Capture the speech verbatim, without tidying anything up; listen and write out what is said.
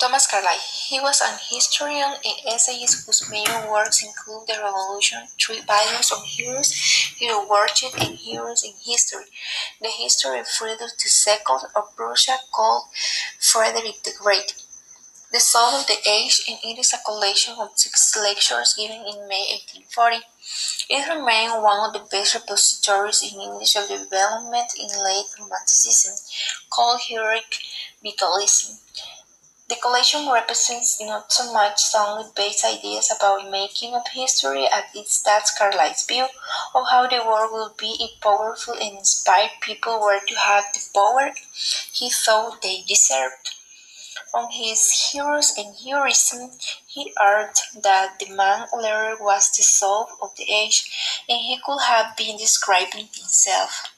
Thomas Carlyle. He was an historian and essayist whose main works include The Revolution, Three Volumes on Heroes, Hero Worship, and Heroes in History, The History of Friedrich the Second of Prussia, called Frederick the Great, The Soul of the Age, and it is a collection of six lectures given in May eighteen forty. It remains one of the best repositories in English of the development in late Romanticism, called heroic vitalism. The collection represents not so much soundly based ideas about making of history as it states Carlyle's view of how the world would be if powerful and inspired people were to have the power he thought they deserved. On his Heroes and Heroism, he argued that the man leader was the soul of the age, and he could have been describing himself.